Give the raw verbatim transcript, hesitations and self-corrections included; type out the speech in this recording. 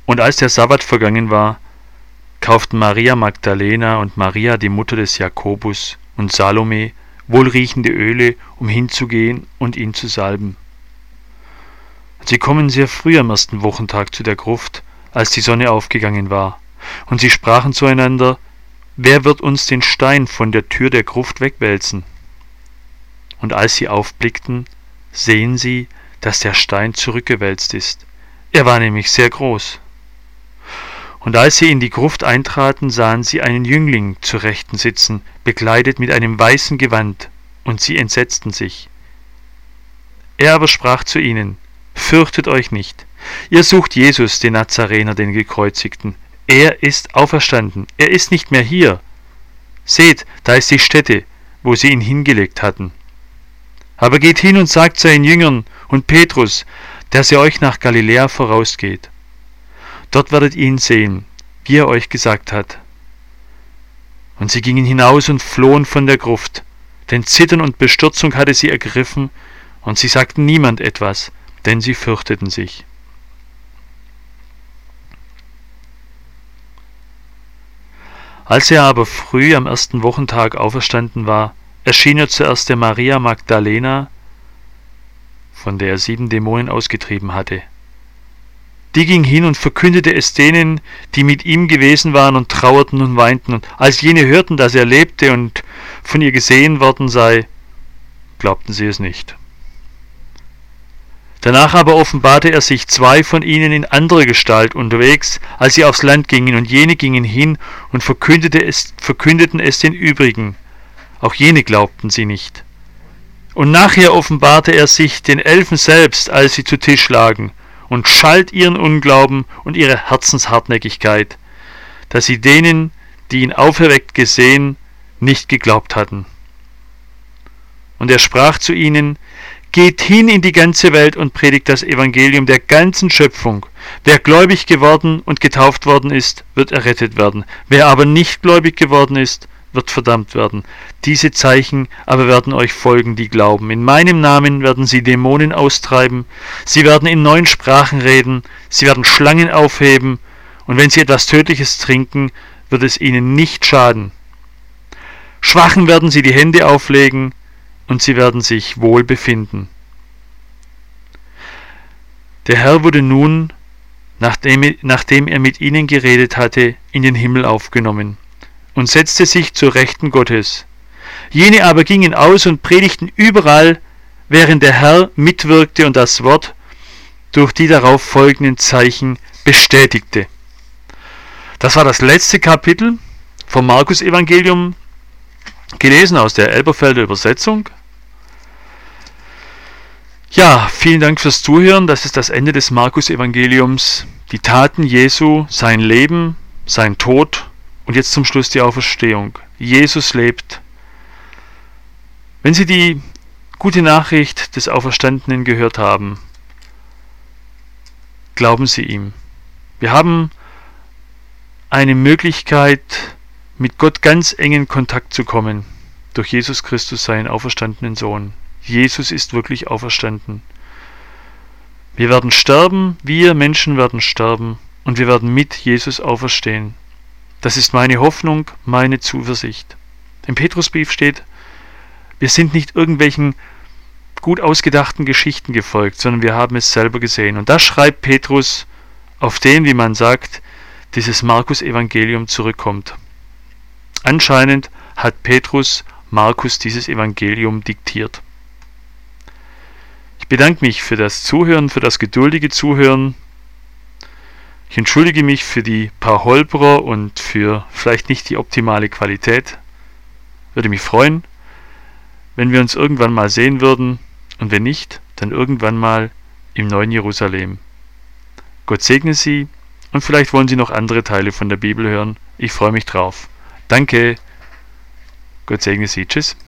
Und als der Sabbat vergangen war, kauften Maria Magdalena und Maria, die Mutter des Jakobus, und Salome wohlriechende Öle, um hinzugehen und ihn zu salben. Sie kommen sehr früh am ersten Wochentag zu der Gruft, als die Sonne aufgegangen war, und sie sprachen zueinander: Wer wird uns den Stein von der Tür der Gruft wegwälzen? Und als sie aufblickten, sehen sie, dass der Stein zurückgewälzt ist. Er war nämlich sehr groß. Und als sie in die Gruft eintraten, sahen sie einen Jüngling zur Rechten sitzen, bekleidet mit einem weißen Gewand, und sie entsetzten sich. Er aber sprach zu ihnen: Fürchtet euch nicht. Ihr sucht Jesus, den Nazarener, den Gekreuzigten. Er ist auferstanden. Er ist nicht mehr hier. Seht, da ist die Stätte, wo sie ihn hingelegt hatten. Aber geht hin und sagt seinen Jüngern und Petrus, dass er euch nach Galiläa vorausgeht. Dort werdet ihr ihn sehen, wie er euch gesagt hat. Und sie gingen hinaus und flohen von der Gruft, denn Zittern und Bestürzung hatte sie ergriffen, und sie sagten niemand etwas, denn sie fürchteten sich. Als er aber früh am ersten Wochentag auferstanden war, erschien er zuerst der Maria Magdalena, von der er sieben Dämonen ausgetrieben hatte. Die ging hin und verkündete es denen, die mit ihm gewesen waren und trauerten und weinten. Und als jene hörten, dass er lebte und von ihr gesehen worden sei, glaubten sie es nicht. Danach aber offenbarte er sich zwei von ihnen in anderer Gestalt unterwegs, als sie aufs Land gingen, und jene gingen hin und verkündete es, verkündeten es den übrigen. Auch jene glaubten sie nicht. Und nachher offenbarte er sich den Elfen selbst, als sie zu Tisch lagen, und schalt ihren Unglauben und ihre Herzenshartnäckigkeit, dass sie denen, die ihn auferweckt gesehen, nicht geglaubt hatten. Und er sprach zu ihnen: Geht hin in die ganze Welt und predigt das Evangelium der ganzen Schöpfung. Wer gläubig geworden und getauft worden ist, wird errettet werden. Wer aber nicht gläubig geworden ist, wird verdammt werden. Diese Zeichen aber werden euch folgen, die glauben. In meinem Namen werden sie Dämonen austreiben, sie werden in neuen Sprachen reden, sie werden Schlangen aufheben, und wenn sie etwas Tödliches trinken, wird es ihnen nicht schaden. Schwachen werden sie die Hände auflegen, und sie werden sich wohl befinden. Der Herr wurde nun, nachdem, nachdem er mit ihnen geredet hatte, in den Himmel aufgenommen und setzte sich zur Rechten Gottes. Jene aber gingen aus und predigten überall, während der Herr mitwirkte und das Wort durch die darauf folgenden Zeichen bestätigte. Das war das letzte Kapitel vom Markus-Evangelium, gelesen aus der Elberfelder Übersetzung. Ja, vielen Dank fürs Zuhören. Das ist das Ende des Markus-Evangeliums. Die Taten Jesu, sein Leben, sein Tod und jetzt zum Schluss die Auferstehung. Jesus lebt. Wenn Sie die gute Nachricht des Auferstandenen gehört haben, glauben Sie ihm. Wir haben eine Möglichkeit, mit Gott ganz engen Kontakt zu kommen, durch Jesus Christus, seinen auferstandenen Sohn. Jesus ist wirklich auferstanden. Wir werden sterben, wir Menschen werden sterben, und wir werden mit Jesus auferstehen. Das ist meine Hoffnung, meine Zuversicht. Im Petrusbrief steht: Wir sind nicht irgendwelchen gut ausgedachten Geschichten gefolgt, sondern wir haben es selber gesehen. Und das schreibt Petrus, auf den, wie man sagt, dieses Markus-Evangelium zurückkommt. Anscheinend hat Petrus Markus dieses Evangelium diktiert. Ich bedanke mich für das Zuhören, für das geduldige Zuhören. Ich entschuldige mich für die paar Holperer und für vielleicht nicht die optimale Qualität. Würde mich freuen, wenn wir uns irgendwann mal sehen würden, und wenn nicht, dann irgendwann mal im neuen Jerusalem. Gott segne Sie, und vielleicht wollen Sie noch andere Teile von der Bibel hören. Ich freue mich drauf. Danke. Gott segne Sie. Tschüss.